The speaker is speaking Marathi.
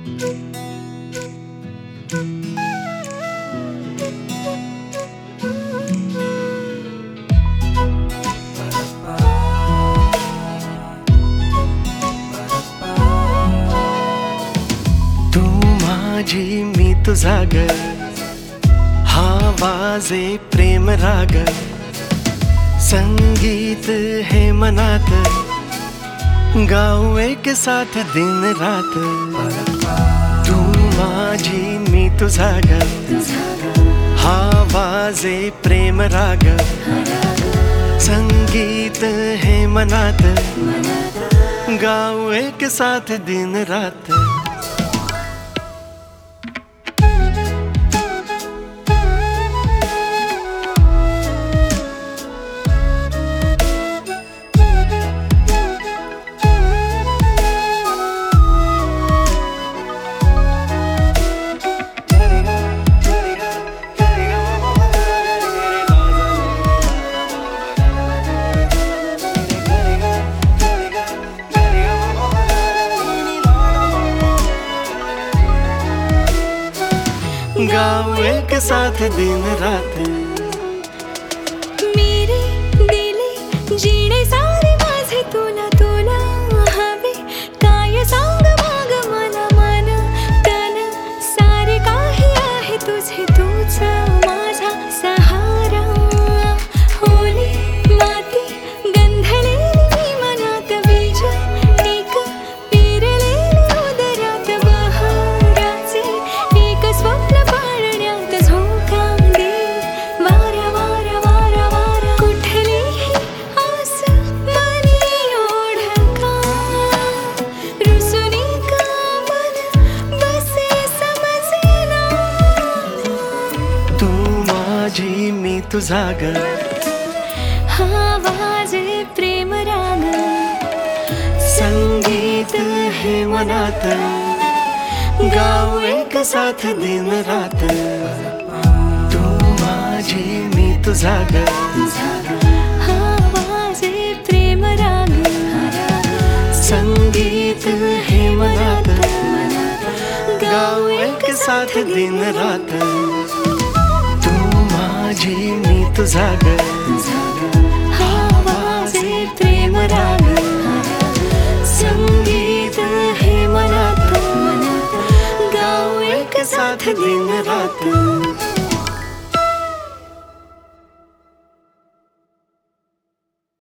तू माझी मी तुझा ग, हा वाजे प्रेम राग, संगीत है मनात, गाऊ एक साथ दिन रात. तू माझी मी तुझा ग, हा वाजे प्रेम राग, संगीत है मनात, गाऊ एक साथ दिन रात. गाओ एक साथ दिन रात. मेरे दिले जीणे सारे माझे तुला तुला हवे, काय सांग मग मला मन तन सारे काही आहे तुझे तूच माझा सहारा. होली माती गंधलेली मनात बीज, एक पेरलेली उदरात बहराचे, एक स्वप्न मी तुझा ग, हा वाजे प्रेम राग, संगीत है मनात, गाऊ एक साथ दिन रात. तू माझी मी तुझा ग, हा वाजे प्रेम राग, संगीत है मनात, गाऊ एक साथ दिन रात. माझी मी तुझा ग, हा वाजे प्रेम राग, संगीत है मनात, गाऊ एक साथ दिन रात.